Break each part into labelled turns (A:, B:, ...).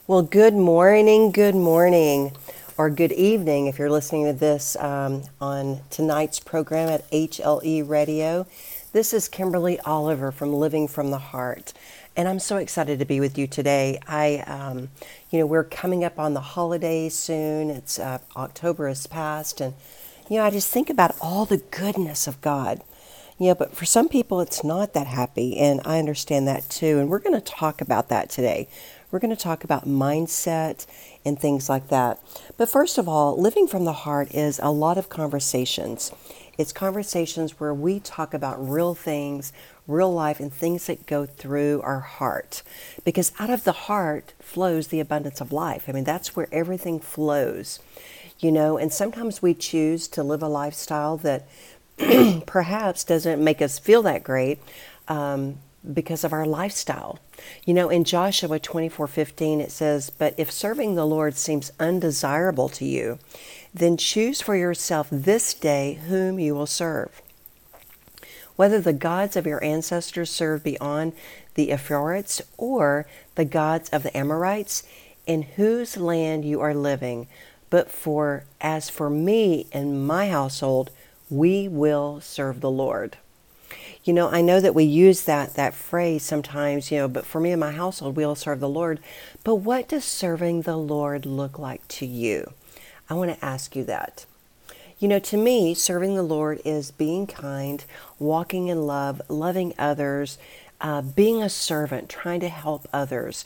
A: Well, good morning, or good evening if you're listening to this on tonight's program at HLE Radio. This is Kimberly Oliver from Living from the Heart, and I'm so excited to be with you today. We're coming up on the holidays soon. It's October has passed, and I just think about all the goodness of God. But for some people, it's not that happy, and I understand that too. And we're going to talk about that today. We're going to talk about mindset and things like that. But first of all, living from the heart is a lot of conversations. It's conversations where we talk about real things, real life, and things that go through our heart. Because out of the heart flows the abundance of life. I mean, that's where everything flows. And sometimes we choose to live a lifestyle that perhaps doesn't make us feel that great because of our lifestyle. In Joshua 24:15 it says, "But if serving the Lord seems undesirable to you, then choose for yourself this day whom you will serve. Whether the gods of your ancestors served beyond the Euphrates or the gods of the Amorites in whose land you are living. But as for me and my household, we will serve the Lord." I know that we use that phrase sometimes, but for me and my household, we'll serve the Lord. But what does serving the Lord look like to you? I want to ask you that. To me, serving the Lord is being kind, walking in love, loving others, being a servant, trying to help others.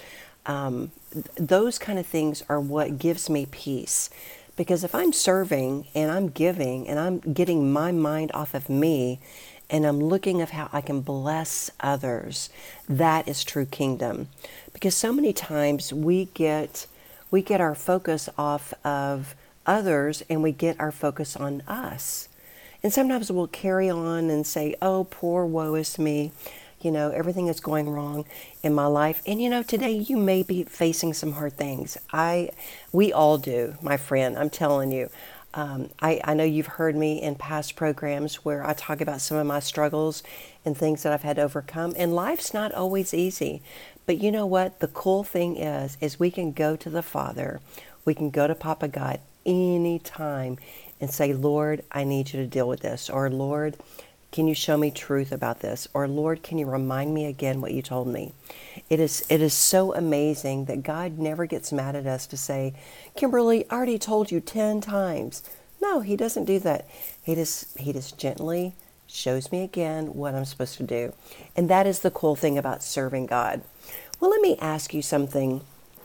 A: Those kind of things are what gives me peace. Because if I'm serving and I'm giving and I'm getting my mind off of me and I'm looking at how I can bless others, that is true kingdom. Because so many times we get our focus off of others and we get our focus on us. And sometimes we'll carry on and say, "Oh, poor woe is me. Everything is going wrong in my life." And today you may be facing some hard things. We all do, my friend. I'm telling you. I know you've heard me in past programs where I talk about some of my struggles and things that I've had to overcome. And life's not always easy. But you know what? The cool thing is we can go to the Father. We can go to Papa God anytime and say, "Lord, I need you to deal with this." Or, "Lord, can you show me truth about this?" Or, "Lord, can you remind me again what you told me?" It is so amazing that God never gets mad at us to say, "Kimberly, I already told you 10 times. No, he doesn't do that. He just gently shows me again what I'm supposed to do. And that is the cool thing about serving God. Well, let me ask you something.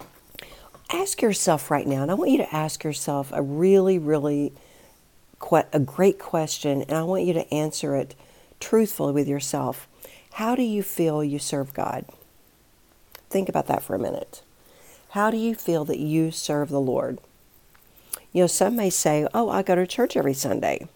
A: Ask yourself right now, and I want you to ask yourself a really, really a great question, and I want you to answer it truthfully with yourself. How do you feel you serve God? Think about that for a minute. How do you feel that you serve the Lord? Some may say, "Oh, I go to church every Sunday."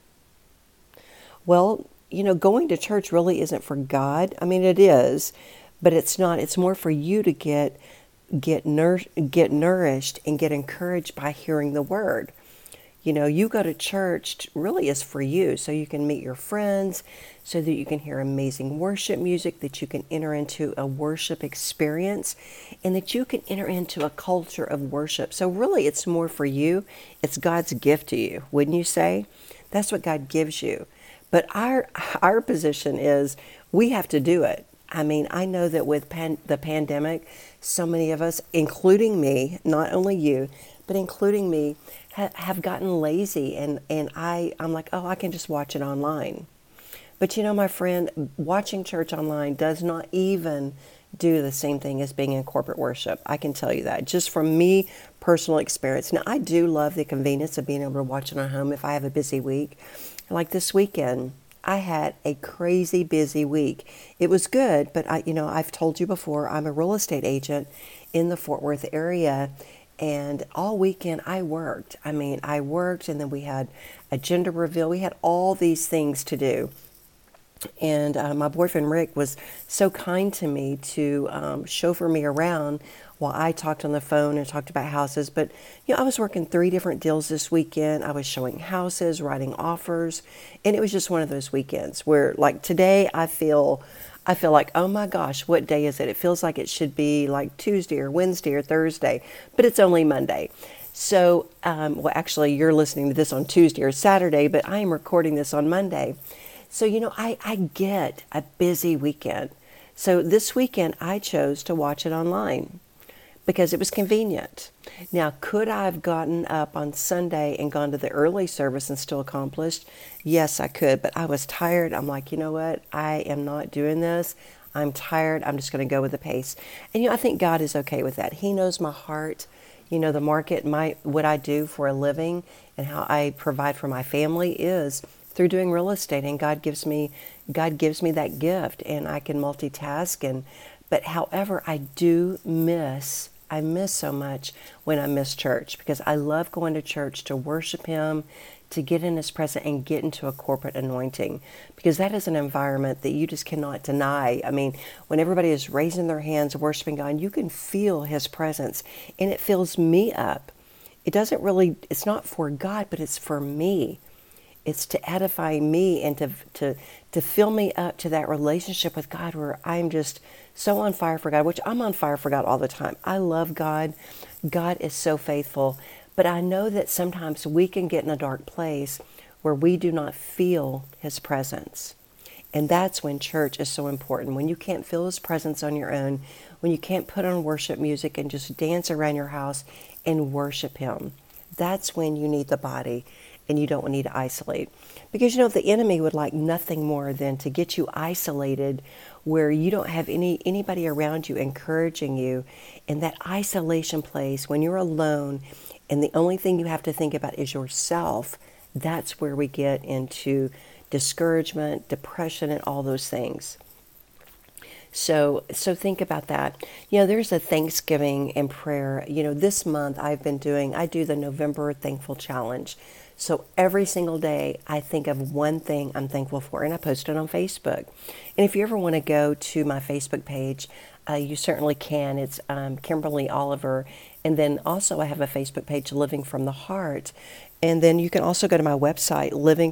A: Well, going to church really isn't for God. I mean, it is, but it's not. It's more for you to get nourished and get encouraged by hearing the word. You go to church really is for you, so you can meet your friends, so that you can hear amazing worship music, that you can enter into a worship experience, and that you can enter into a culture of worship. So really, it's more for you. It's God's gift to you, wouldn't you say? That's what God gives you. But our position is we have to do it. I mean, I know that with the pandemic, so many of us, including me, not only you, but including me, have gotten lazy, and I'm like, "Oh, I can just watch it online." But my friend, watching church online does not even do the same thing as being in corporate worship. I can tell you that, just from me, personal experience. Now, I do love the convenience of being able to watch it at home if I have a busy week. Like this weekend, I had a crazy busy week. It was good, but I've told you before, I'm a real estate agent in the Fort Worth area. And all weekend I worked. I mean, I worked, and then we had a gender reveal. We had all these things to do. And my boyfriend Rick was so kind to me to chauffeur me around while I talked on the phone and talked about houses. But I was working 3 different deals this weekend. I was showing houses, writing offers, and it was just one of those weekends where, like today, I feel I feel like, oh my gosh, what day is it? It feels like it should be like Tuesday or Wednesday or Thursday, but it's only Monday. So, well, actually, you're listening to this on Tuesday or Saturday, but I am recording this on Monday. So, I get a busy weekend. So this weekend, I chose to watch it online because it was convenient. Now, could I have gotten up on Sunday and gone to the early service and still accomplished? Yes, I could, but I was tired. I'm like, you know what? I am not doing this. I'm tired. I'm just going to go with the pace. And, I think God is okay with that. He knows my heart. The market, what I do for a living and how I provide for my family is through doing real estate, and God gives me that gift, and I can multitask. But however, I miss so much when I miss church, because I love going to church to worship Him, to get in His presence and get into a corporate anointing, because that is an environment that you just cannot deny. I mean, when everybody is raising their hands, worshiping God, you can feel His presence, and it fills me up. It's not for God, but it's for me. It's to edify me and to fill me up to that relationship with God where I'm just so on fire for God, which I'm on fire for God all the time. I love God. God is so faithful. But I know that sometimes we can get in a dark place where we do not feel His presence. And that's when church is so important. When you can't feel His presence on your own, when you can't put on worship music and just dance around your house and worship Him, that's when you need the body. And you don't need to isolate. Because, the enemy would like nothing more than to get you isolated where you don't have anybody around you encouraging you. In that isolation place, when you're alone and the only thing you have to think about is yourself, that's where we get into discouragement, depression, and all those things. So think about that. There's a Thanksgiving and prayer. This month I do the November Thankful Challenge. So every single day I think of one thing I'm thankful for, and I post it on Facebook. And if you ever want to go to my Facebook page, you certainly can. It's Kimberly Oliver. And then also I have a Facebook page, Living from the Heart. And then you can also go to my website,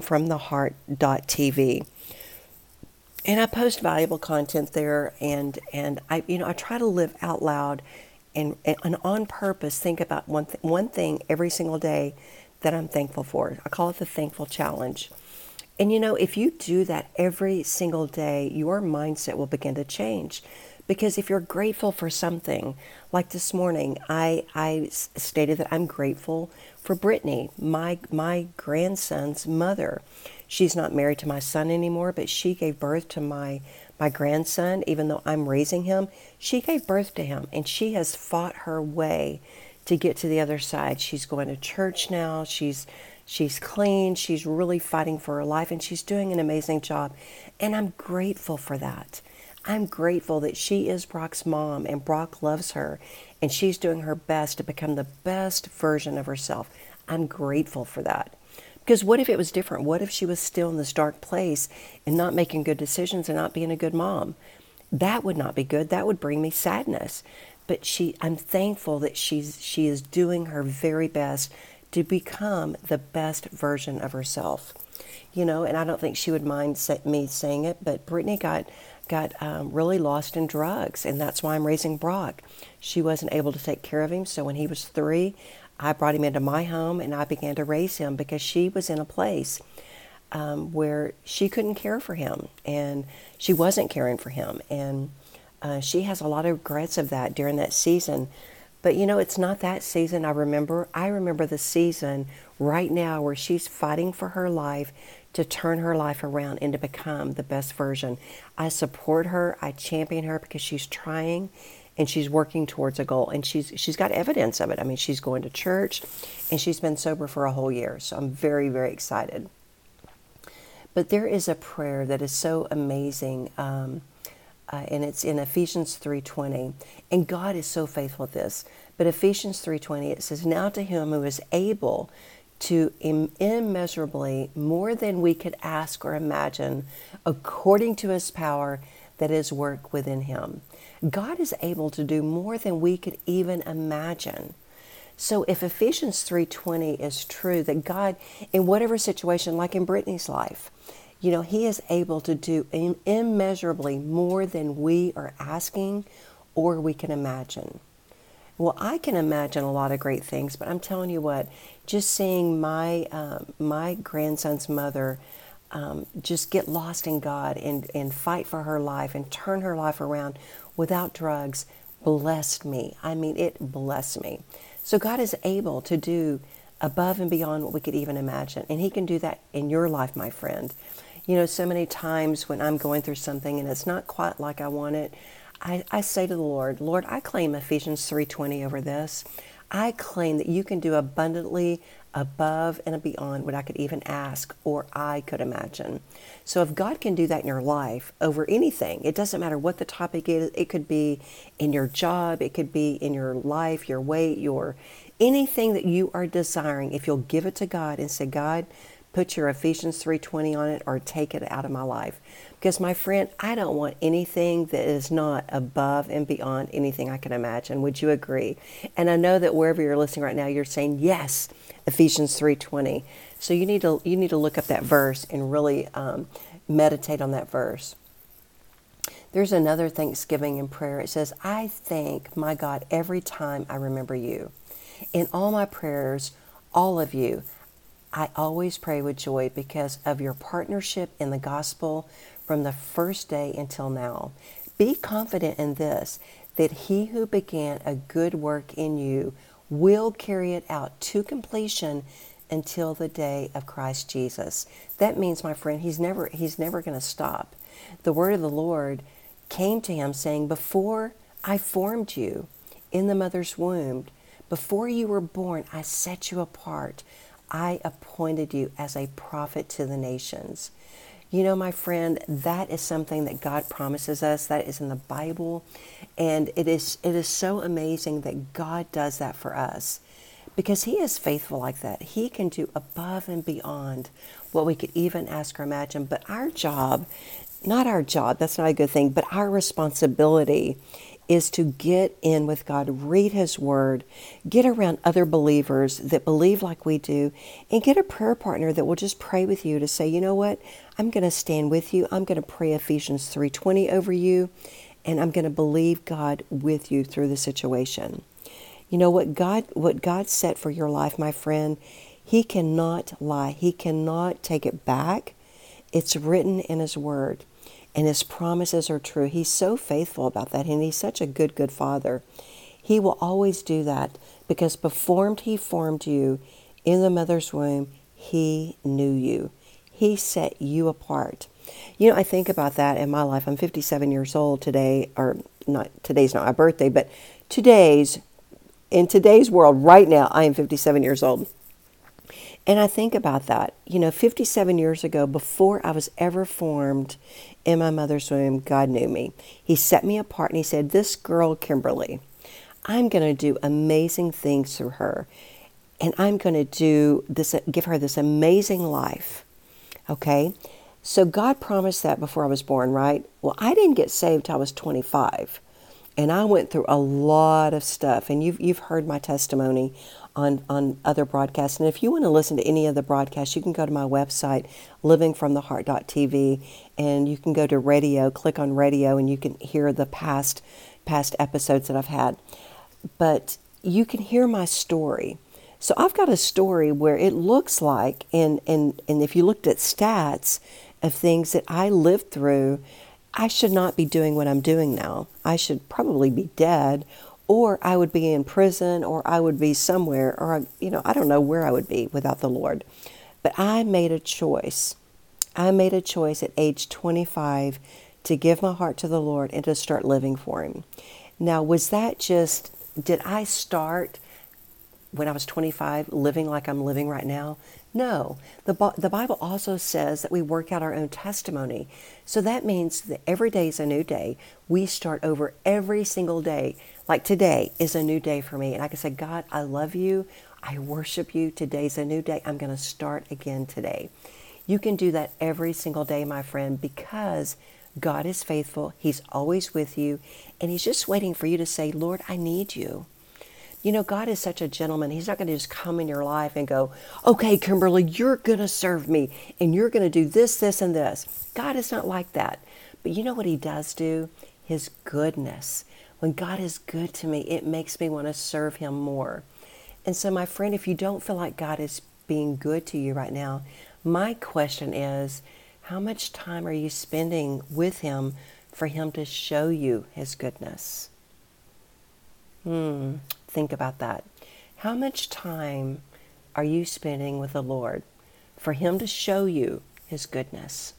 A: livingfromtheheart.tv. And I post valuable content there, and I try to live out loud and on purpose think about one thing every single day that I'm thankful for. I call it the Thankful Challenge. And if you do that every single day, your mindset will begin to change. Because if you're grateful for something, like this morning, I stated that I'm grateful for Brittany, my grandson's mother. She's not married to my son anymore, but she gave birth to my grandson. Even though I'm raising him, she gave birth to him, and she has fought her way to get to the other side. She's going to church now. She's clean. She's really fighting for her life, and she's doing an amazing job. And I'm grateful for that. I'm grateful that she is Brock's mom, and Brock loves her, and she's doing her best to become the best version of herself. I'm grateful for that. Because what if it was different? What if she was still in this dark place and not making good decisions and not being a good mom? That would not be good. That would bring me sadness. But I'm thankful that she is doing her very best to become the best version of herself. And I don't think she would mind me saying it, but Brittany got really lost in drugs, and that's why I'm raising Brock. She wasn't able to take care of him, so when he was 3, I brought him into my home, and I began to raise him because she was in a place where she couldn't care for him, and she wasn't caring for him, and she has a lot of regrets of that during that season. But it's not that season I remember. I remember the season right now where she's fighting for her life to turn her life around and to become the best version. I support her. I champion her because she's trying and she's working towards a goal. And she's got evidence of it. I mean, she's going to church and she's been sober for a whole year. So I'm very, very excited. But there is a prayer that is so amazing, and it's in Ephesians 3:20. And God is so faithful at this. But Ephesians 3:20, it says, "Now to him who is able to immeasurably more than we could ask or imagine, according to his power that is work within him." God is able to do more than we could even imagine. So if Ephesians 3:20 is true, that God, in whatever situation, like in Brittany's life, You know, He is able to do immeasurably more than we are asking or we can imagine. Well, I can imagine a lot of great things, but I'm telling you what, just seeing my grandson's mother just get lost in God and fight for her life and turn her life around without drugs blessed me. I mean, it blessed me. So God is able to do above and beyond what we could even imagine. And He can do that in your life, my friend. You know, so many times when I'm going through something and it's not quite like I want it, I say to the Lord, Lord, I claim Ephesians 3:20 over this. I claim that you can do abundantly above and beyond what I could even ask or I could imagine. So if God can do that in your life over anything, it doesn't matter what the topic is. It could be in your job. It could be in your life, your weight, your anything that you are desiring. If you'll give it to God and say, God, put your Ephesians 3:20 on it or take it out of my life. Because my friend, I don't want anything that is not above and beyond anything I can imagine. Would you agree? And I know that wherever you're listening right now, you're saying, yes, Ephesians 3:20. So you need to look up that verse and really meditate on that verse. There's another Thanksgiving in prayer. It says, I thank my God every time I remember you. In all my prayers, all of you, I always pray with joy because of your partnership in the gospel from the first day until now. Be confident in this, that He who began a good work in you will carry it out to completion until the day of Christ Jesus. That means, my friend, He's never going to stop. The word of the Lord came to him saying, before I formed you in the mother's womb, before you were born, I set you apart. I appointed you as a prophet to the nations. You know, my friend, that is something that God promises us. That is in the Bible. And it is so amazing that God does that for us because He is faithful like that. He can do above and beyond what we could even ask or imagine. But our job, not our job, that's not a good thing, but our responsibility is to get in with God, read His Word, get around other believers that believe like we do, and get a prayer partner that will just pray with you to say, you know what, I'm going to stand with you. I'm going to pray Ephesians 3:20 over you, and I'm going to believe God with you through the situation. You know what God set for your life, my friend, He cannot lie. He cannot take it back. It's written in His Word. And His promises are true. He's so faithful about that. And He's such a good, good Father. He will always do that because before He formed you in the mother's womb, He knew you. He set you apart. You know, I think about that in my life. I'm 57 years old today, or not, today's not my birthday, but in today's world, right now, I am 57 years old. And I think about that. You know, 57 years ago, before I was ever formed in my mother's womb, God knew me. He set me apart and He said, this girl, Kimberly, I'm going to do amazing things through her. And I'm going to do this, give her this amazing life. Okay? So God promised that before I was born, right? Well, I didn't get saved till I was 25. And I went through a lot of stuff. And you've heard my testimony on other broadcasts. And if you want to listen to any of the broadcasts, you can go to my website, livingfromtheheart.tv, and you can go to radio, click on radio, and you can hear the past episodes that I've had. But you can hear my story. So I've got a story where it looks like, and if you looked at stats of things that I lived through, I should not be doing what I'm doing now. I should probably be dead, or I would be in prison, or I would be somewhere, or, I don't know where I would be without the Lord. But I made a choice. I made a choice at age 25 to give my heart to the Lord and to start living for Him. Now, did I start when I was 25 living like I'm living right now? No. The Bible also says that we work out our own testimony. So that means that every day is a new day. We start over every single day. Like today is a new day for me. And I can say, God, I love you. I worship you. Today's a new day. I'm going to start again today. You can do that every single day, my friend, because God is faithful. He's always with you. And He's just waiting for you to say, Lord, I need you. You know, God is such a gentleman. He's not going to just come in your life and go, okay, Kimberly, you're going to serve me and you're going to do this, this, and this. God is not like that. But you know what he does do? His goodness. When God is good to me, it makes me want to serve him more. And so, my friend, if you don't feel like God is being good to you right now, my question is, how much time are you spending with him for him to show you his goodness? Think about that. How much time are you spending with the Lord for him to show you his goodness?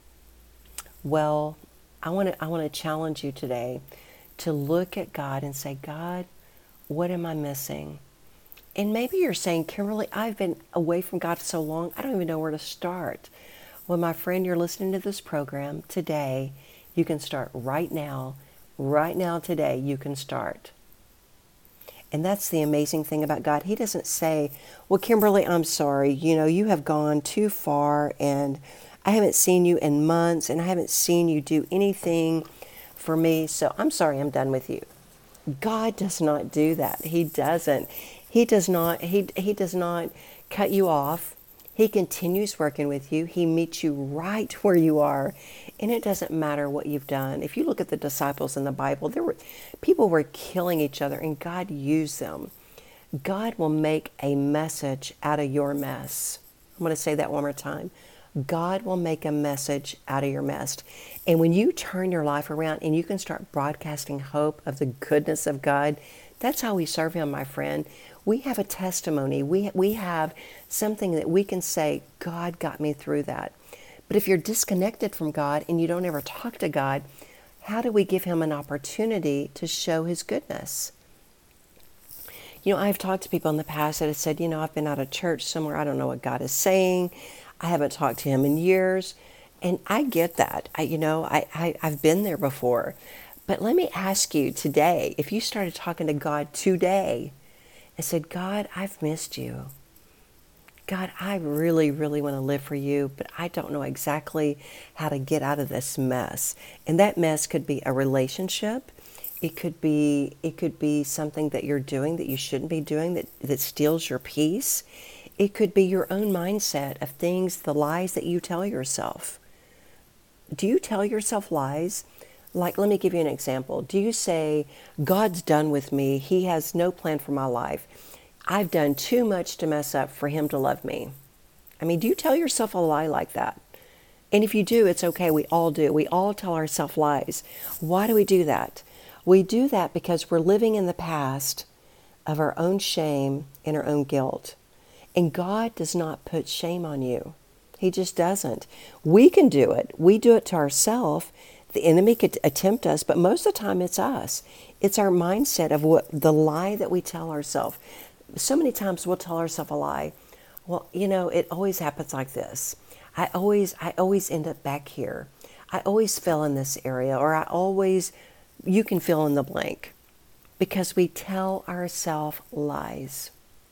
A: Well, I want to challenge you today to look at God and say, God, what am I missing? And maybe you're saying, Kimberly, I've been away from God so long, I don't even know where to start. Well, my friend, you're listening to this program today. You can start right now. Right now, today, you can start. And that's the amazing thing about God. He doesn't say, well, Kimberly, I'm sorry. You know, you have gone too far and I haven't seen you in months and I haven't seen you do anything for me. So I'm sorry, I'm done with you. God does not do that. He doesn't. He does not cut you off. He continues working with you. He meets you right where you are. And it doesn't matter what you've done. If you look at the disciples in the Bible, people were killing each other and God used them. God will make a message out of your mess. I'm going to say that one more time. God will make a message out of your mess. And when you turn your life around and you can start broadcasting hope of the goodness of God, that's how we serve him, my friend. We have a testimony. We have something that we can say, God got me through that. But if you're disconnected from God and you don't ever talk to God, how do we give him an opportunity to show his goodness? You know, I've talked to people in the past that have said, you know, I've been out of church somewhere. I don't know what God is saying. I haven't talked to him in years. And I get that. I've been there before. But let me ask you today, if you started talking to God today and said, God, I've missed you. God, I really, really want to live for you, but I don't know exactly how to get out of this mess. And that mess could be a relationship. It could be something that you're doing that you shouldn't be doing that steals your peace. It could be your own mindset of things, the lies that you tell yourself. Do you tell yourself lies? Like, let me give you an example. Do you say, God's done with me. He has no plan for my life. I've done too much to mess up for him to love me. I mean, do you tell yourself a lie like that? And if you do, it's okay. We all do. We all tell ourselves lies. Why do we do that? We do that because we're living in the past of our own shame and our own guilt. And God does not put shame on you. He just doesn't. We can do it. We do it to ourselves. The enemy could attempt us, but most of the time it's us. It's our mindset of what the lie that we tell ourselves. So many times we'll tell ourselves a lie. Well, you know, it always happens like this. I always end up back here. I always fail in this area, or you can fill in the blank. Because we tell ourselves lies.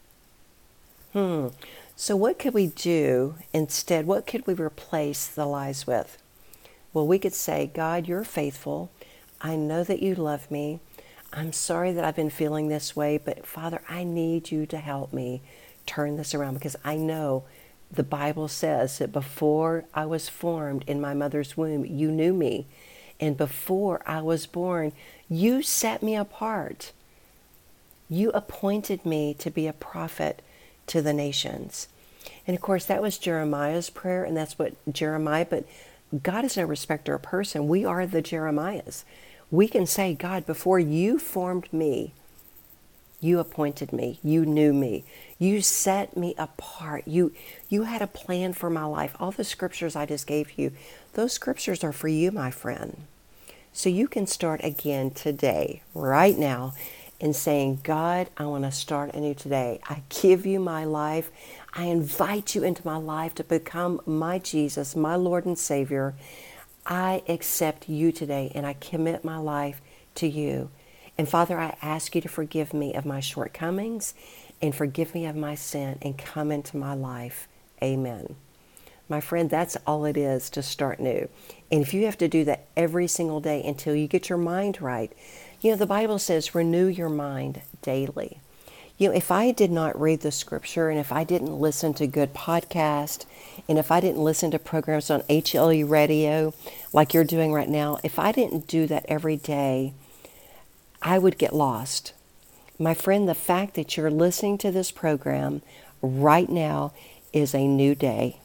A: So what could we do instead? What could we replace the lies with? Well, we could say, God, you're faithful. I know that you love me. I'm sorry that I've been feeling this way, but Father, I need you to help me turn this around, because I know the Bible says that before I was formed in my mother's womb, you knew me. And before I was born, you set me apart. You appointed me to be a prophet to the nations. And of course, that was Jeremiah's prayer, and that's what but God is no respecter of person. We are the Jeremiahs. We can say, God, before you formed me, you appointed me. You knew me. You set me apart. You had a plan for my life. All the scriptures I just gave you, those scriptures are for you, my friend. So you can start again today, right now, in saying, God, I want to start anew today. I give you my life. I invite you into my life to become my Jesus, my Lord and Savior. I accept you today, and I commit my life to you. And Father, I ask you to forgive me of my shortcomings and forgive me of my sin and come into my life. Amen. My friend, that's all it is to start new. And if you have to do that every single day until you get your mind right, you know, the Bible says renew your mind daily. If I did not read the scripture, and if I didn't listen to good podcasts, and if I didn't listen to programs on HLE radio like you're doing right now, if I didn't do that every day, I would get lost. My friend, the fact that you're listening to this program right now is a new day.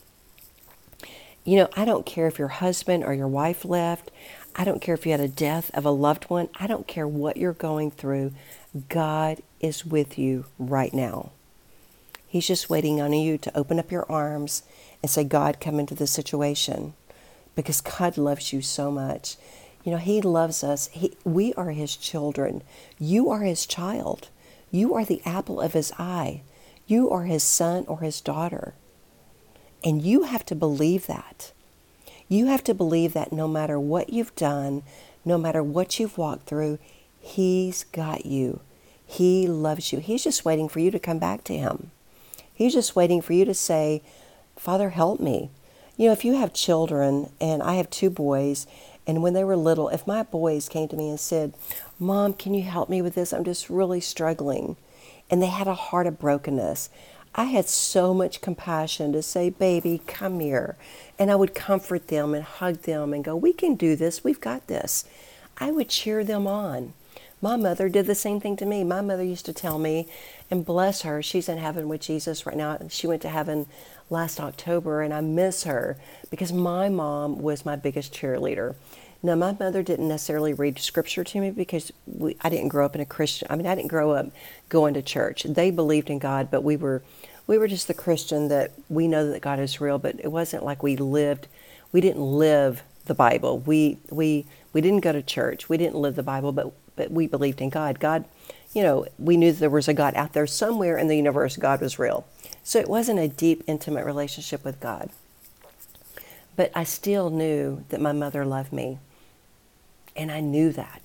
A: I don't care if your husband or your wife left. I don't care if you had a death of a loved one. I don't care what you're going through. God is with you right now. He's just waiting on you to open up your arms and say, God, come into the situation, because God loves you so much. He loves us. We are His children. You are His child. You are the apple of His eye. You are His son or His daughter. And you have to believe that. You have to believe that no matter what you've done, no matter what you've walked through, He's got you. He loves you. He's just waiting for you to come back to Him. He's just waiting for you to say, Father, help me. If you have children, and I have 2 boys, and when they were little, if my boys came to me and said, Mom, can you help me with this? I'm just really struggling. And they had a heart of brokenness. I had so much compassion to say, baby, come here. And I would comfort them and hug them and go, we can do this. We've got this. I would cheer them on. My mother did the same thing to me. My mother used to tell me, and bless her, she's in heaven with Jesus right now. She went to heaven last October, and I miss her because my mom was my biggest cheerleader. Now, my mother didn't necessarily read scripture to me because I didn't grow up in a Christian. I didn't grow up going to church. They believed in God, but we were just the Christian that we know that God is real, but it wasn't like we didn't live the Bible. We didn't go to church. We didn't live the Bible, but we believed in God. God, we knew that there was a God out there somewhere in the universe. God was real. So it wasn't a deep, intimate relationship with God. But I still knew that my mother loved me. And I knew that.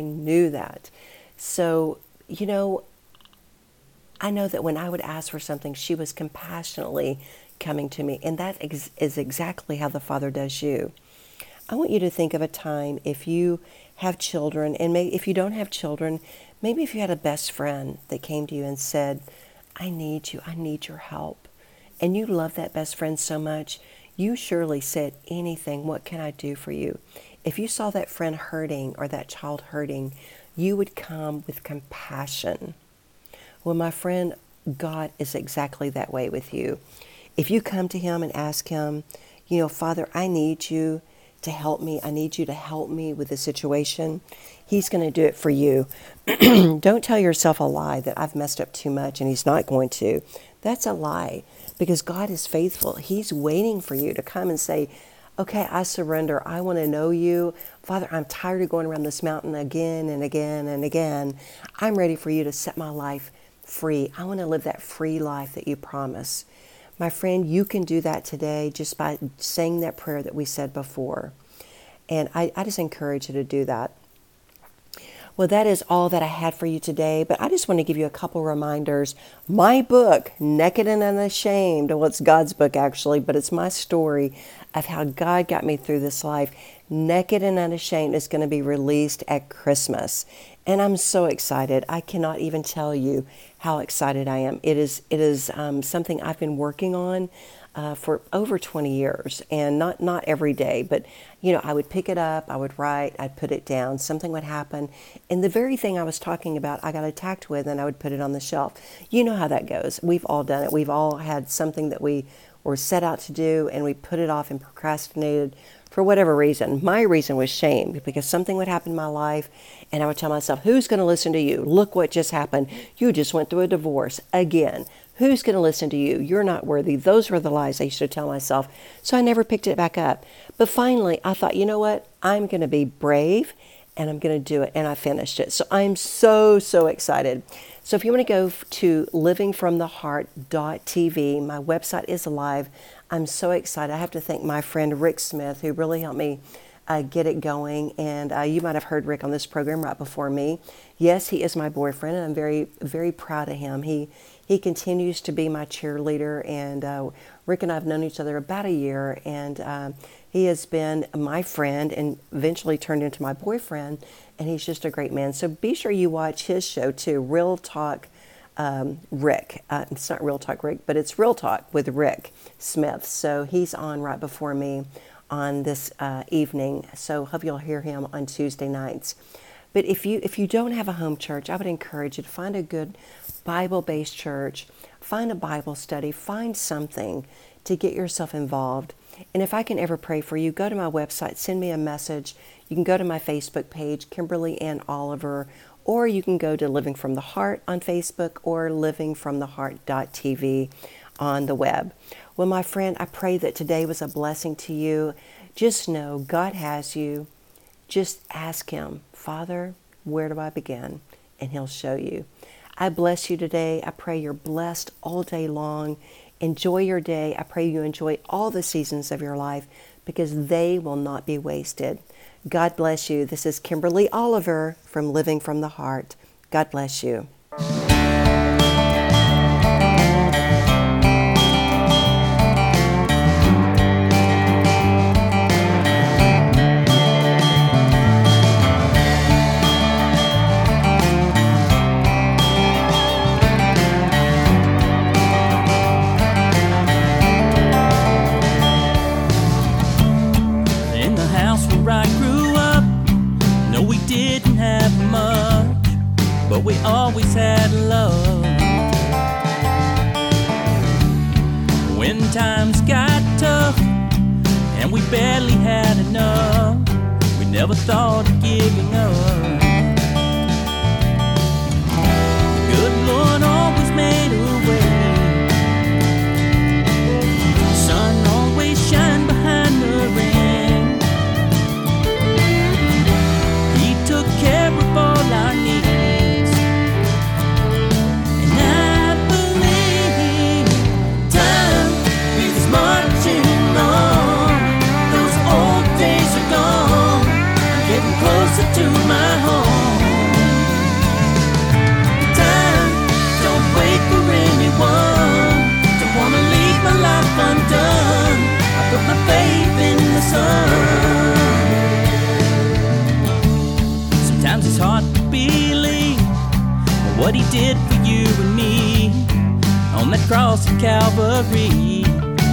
A: So, I know that when I would ask for something, she was compassionately coming to me. And that is exactly how the Father does you. I want you to think of a time, if you have children, and if you don't have children, maybe if you had a best friend that came to you and said, I need you, I need your help. And you love that best friend so much, you surely said anything, what can I do for you? If you saw that friend hurting or that child hurting, you would come with compassion. Well, my friend, God is exactly that way with you. If you come to Him and ask Him, Father, I need you to help me. I need you to help me with the situation. He's going to do it for you. Don't tell yourself a lie that I've messed up too much and He's not going to. That's a lie, because God is faithful. He's waiting for you to come and say, okay, I surrender. I want to know you. Father, I'm tired of going around this mountain again and again and again. I'm ready for you to set my life free. I want to live that free life that you promise. My friend, you can do that today just by saying that prayer that we said before. And I just encourage you to do that. Well, that is all that I had for you today, but I just want to give you a couple reminders. My book, Naked and Unashamed, well, it's God's book actually, but it's my story of how God got me through this life. Naked and Unashamed is going to be released at Christmas, and I'm so excited. I cannot even tell you how excited I am. It is something I've been working on for over 20 years, and not every day, but I would pick it up, I would write, I'd put it down, something would happen, and the very thing I was talking about, I got attacked with, and I would put it on the shelf. You know how that goes. We've all done it. We've all had something that we were set out to do, and we put it off and procrastinated for whatever reason. My reason was shame, because something would happen in my life, and I would tell myself, who's going to listen to you? Look what just happened. You just went through a divorce again. Who's going to listen to you? You're not worthy. Those were the lies I used to tell myself. So I never picked it back up. But finally, I thought, you know what? I'm going to be brave, and I'm going to do it. And I finished it. So I'm so excited. So if you want to go to livingfromtheheart.tv, my website is alive. I'm so excited. I have to thank my friend Rick Smith, who really helped me get it going. And you might have heard Rick on this program right before me. Yes, he is my boyfriend, and I'm very, very proud of him. He continues to be my cheerleader, and Rick and I have known each other about a year, and he has been my friend and eventually turned into my boyfriend, and he's just a great man. So be sure you watch his show too, Real Talk Rick. It's not Real Talk Rick, but it's Real Talk with Rick Smith. So he's on right before me on this evening. So hope you'll hear him on Tuesday nights. But if you don't have a home church, I would encourage you to find a good Bible-based church, find a Bible study, find something to get yourself involved. And if I can ever pray for you, go to my website, send me a message. You can go to my Facebook page, Kimberly Ann Oliver, or you can go to Living from the Heart on Facebook or livingfromtheheart.tv on the web. Well, my friend, I pray that today was a blessing to you. Just know God has you. Just ask Him, Father, where do I begin? And He'll show you. I bless you today. I pray you're blessed all day long. Enjoy your day. I pray you enjoy all the seasons of your life because they will not be wasted. God bless you. This is Kimberly Oliver from Living from the Heart. God bless you.
B: But we always had love. When times got tough and we barely had enough, we never thought of giving up. The good Lord always made a way. The sun always shined behind the rain. He took care of all our needs. Closer to my home. Time don't wait for anyone. Don't wanna leave my life undone. I put my faith in the sun. Sometimes it's hard to believe what He did for you and me on that cross of Calvary.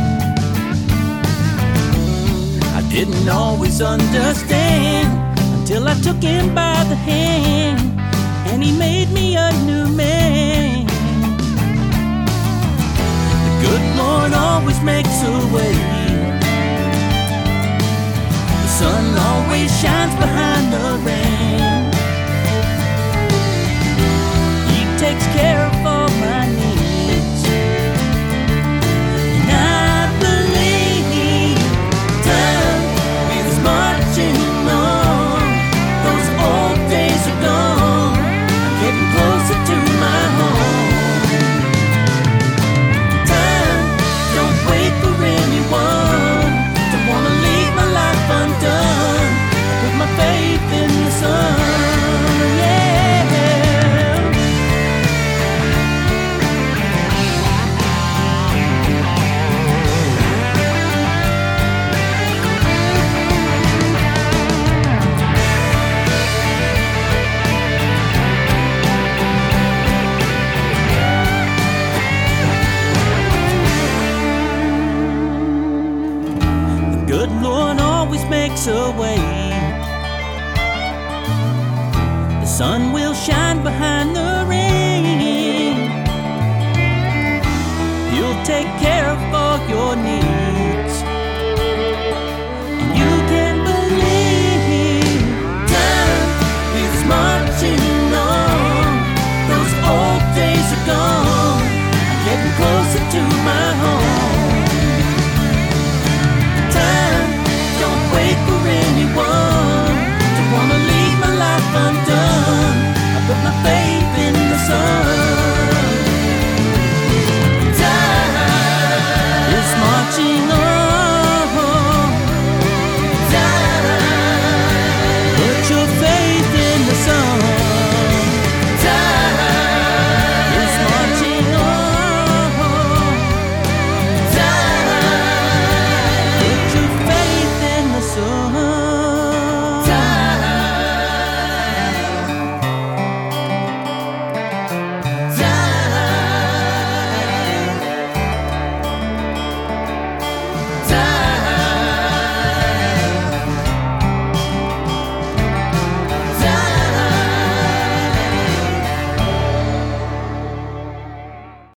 B: I didn't always understand till I took Him by the hand, and He made me a new man. The good Lord always makes a way. The sun always shines behind the rain. He takes care of all my needs. And I believe time is marching on. Days are gone, I'm getting closer to my home. Time don't wait for anyone. Don't wanna leave my life undone. I put my faith in the sun, yeah. Makes a way. The sun will shine behind the rain. He'll take care of all your needs. And you can believe time is marching on. Those old days are gone.